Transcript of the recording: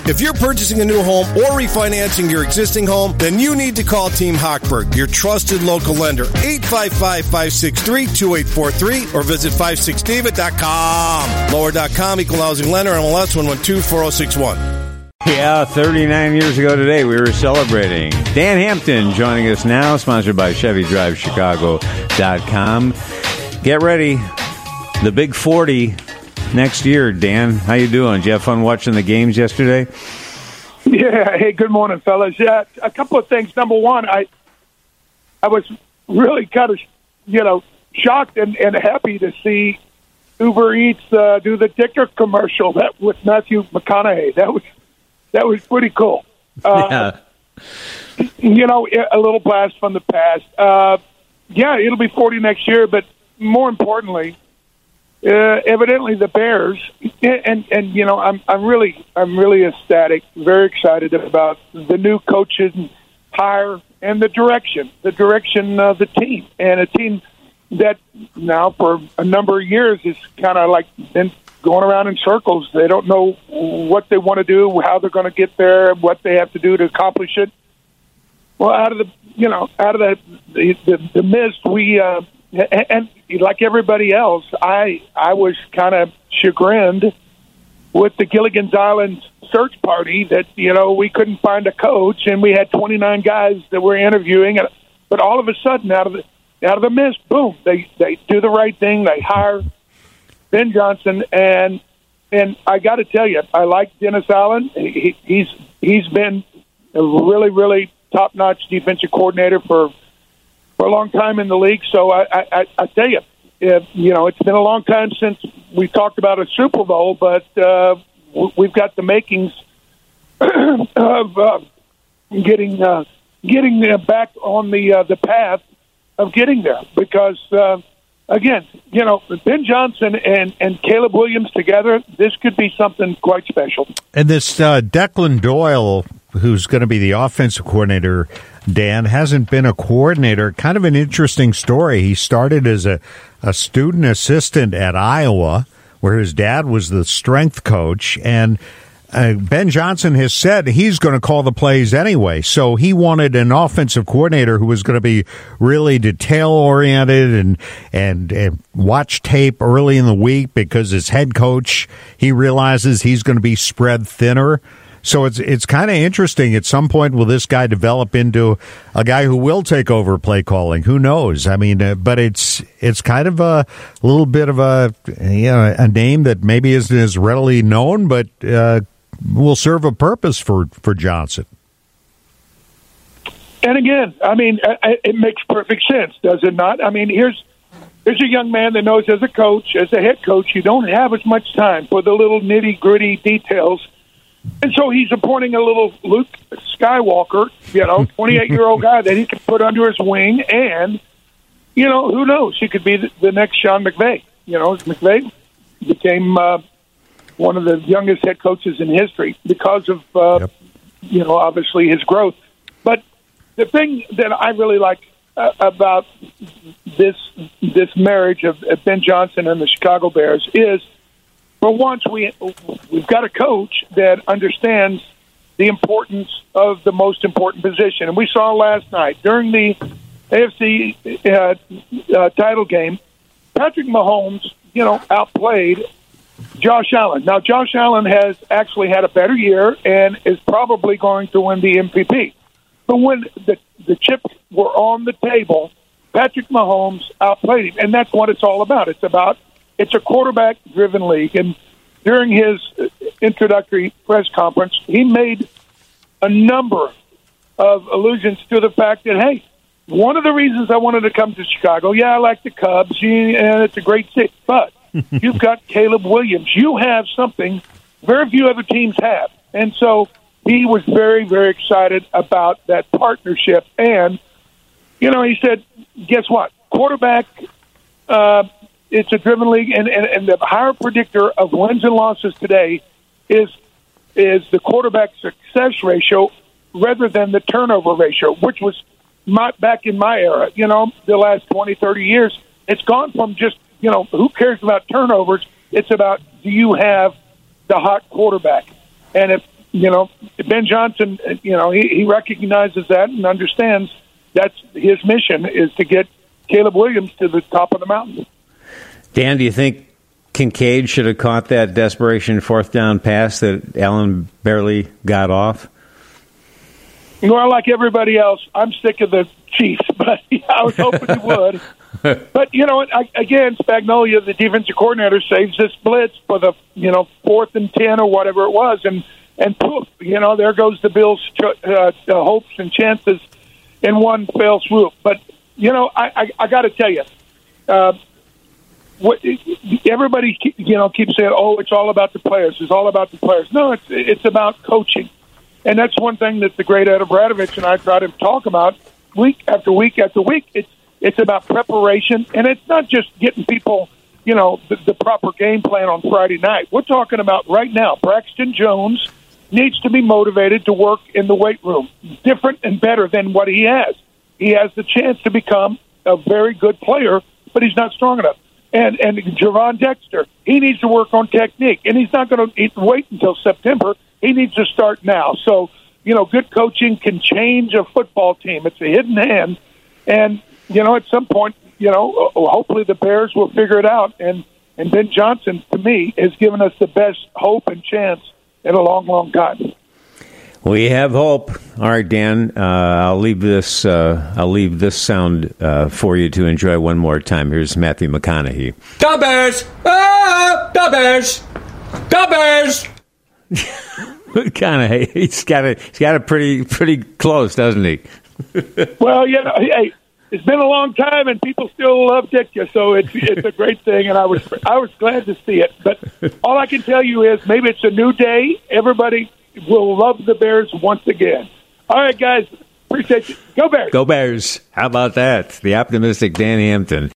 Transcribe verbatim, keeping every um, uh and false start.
If you're purchasing a new home or refinancing your existing home, then you need to call Team Hochberg, your trusted local lender. eight five five, five six three, two eight four three or visit five six david dot com. Lower dot com, equal housing lender, M L S one one two four zero six one. Yeah, thirty-nine years ago today, we were celebrating. Dan Hampton joining us now, sponsored by Chevy Drive Chicago dot com. Get ready. The Big forty next year, Dan. How you doing? Did you have fun watching the games yesterday? Yeah. Hey, good morning, fellas. Yeah, a couple of things. Number one, I I was really kind of, you know, shocked and, and happy to see Uber Eats uh, do the Dicker commercial that with Matthew McConaughey. That was that was pretty cool. Uh, yeah. You know, a little blast from the past. Uh, yeah, it'll be forty next year, but more importantly, uh, evidently the Bears, and and you know, I'm I'm really I'm really ecstatic, very excited about the new coaches hire and the direction, the direction of the team, and a team that now for a number of years is kind of like been going around in circles. They don't know what they want to do, how they're going to get there, what they have to do to accomplish it. Well, out of the you know out of the the, the, the mist, we. Uh, And like everybody else, I I was kind of chagrined with the Gilligan's Island search party that, you know, we couldn't find a coach, and we had twenty-nine guys that we're interviewing. But all of a sudden, out of the out of the mist, boom, they, they do the right thing. They hire Ben Johnson, and and I got to tell you, I like Dennis Allen. He, he's he's been a really, really top-notch defensive coordinator for for a long time in the league. So I, I, I tell you, if, you know, it's been a long time since we talked about a Super Bowl, but uh, we've got the makings of uh, getting uh, getting back on the uh, the path of getting there. Because uh, again, you know, Ben Johnson and, and Caleb Williams together, this could be something quite special. And this uh, Declan Doyle, who's going to be the offensive coordinator, Dan, hasn't been a coordinator. Kind of an interesting story. He started as a, a student assistant at Iowa, where his dad was the strength coach, and uh, Ben Johnson has said he's going to call the plays anyway. So he wanted an offensive coordinator who was going to be really detail-oriented and, and, and watch tape early in the week, because as head coach, he realizes he's going to be spread thinner. So it's it's kind of interesting. At some point, will this guy develop into a guy who will take over play calling? Who knows? I mean, uh, but it's it's kind of a little bit of a you know a name that maybe isn't as readily known, but uh, will serve a purpose for, for Johnson. And again, I mean, it makes perfect sense, does it not? I mean, here's here's a young man that knows as a coach, as a head coach, you don't have as much time for the little nitty gritty details. And so he's appointing a little Luke Skywalker, you know, twenty-eight-year-old guy that he can put under his wing. And, you know, who knows? He could be the, the next Sean McVay. You know, McVay became uh, one of the youngest head coaches in history because of, uh, yep. you know, obviously his growth. But the thing that I really like uh, about this this marriage of, of Ben Johnson and the Chicago Bears is, for once, we, we've got a coach that understands the importance of the most important position. And we saw last night, during the A F C uh, uh, title game, Patrick Mahomes, you know, outplayed Josh Allen. Now, Josh Allen has actually had a better year and is probably going to win the M V P. But when the, the chips were on the table, Patrick Mahomes outplayed him. And that's what it's all about. It's about It's a quarterback-driven league, and during his introductory press conference, he made a number of allusions to the fact that, hey, one of the reasons I wanted to come to Chicago, yeah, I like the Cubs, and it's a great city, but you've got Caleb Williams. You have something very few other teams have. And so he was very, very excited about that partnership. And, you know, he said, guess what? Quarterback uh, – it's a driven league, and, and, and the higher predictor of wins and losses today is is the quarterback success ratio rather than the turnover ratio, which was my, back in my era, you know, the last twenty, thirty years. It's gone from just, you know, who cares about turnovers? It's about, do you have the hot quarterback? And if you know, Ben Johnson, you know, he, he recognizes that and understands that's his mission is to get Caleb Williams to the top of the mountain. Dan, do you think Kincaid should have caught that desperation fourth down pass that Allen barely got off? Well, like everybody else, I'm sick of the Chiefs, but I was hoping he would. But, you know, I, again, Spagnuolo, the defensive coordinator, saves this blitz for the, you know, fourth and ten or whatever it was, and, and poof, you know, there goes the Bills' uh, uh, hopes and chances in one fell swoop. But, you know, I, I, I got to tell you, uh, what, everybody, you know, keeps saying, oh, it's all about the players. It's all about the players. No, it's it's about coaching. And that's one thing that the great Ed Abradovich and I try to talk about week after week after week. It's it's about preparation, and it's not just getting people, you know, the, the proper game plan on Friday night. We're talking about right now, Braxton Jones needs to be motivated to work in the weight room, different and better than what he has. He has the chance to become a very good player, but he's not strong enough. And and Javon Dexter, he needs to work on technique, and he's not going to wait until September. He needs to start now. So, you know, good coaching can change a football team. It's a hidden hand. And, you know, at some point, you know, hopefully the Bears will figure it out. And, and Ben Johnson, to me, has given us the best hope and chance in a long, long time. We have hope. All right, Dan, uh, I'll leave this uh, I'll leave this sound uh, for you to enjoy one more time. Here's Matthew McConaughey. Go Bears! Ah, go Bears! Go Bears! McConaughey, he's got it. He's got it pretty pretty close, doesn't he? Well, you know, hey, it's been a long time, and people still love Ditka, so it's it's a great thing, and I was I was glad to see it. But all I can tell you is maybe it's a new day. Everybody will love the Bears once again. All right, guys, appreciate you. Go Bears! Go Bears! How about that? The optimistic Dan Hampton.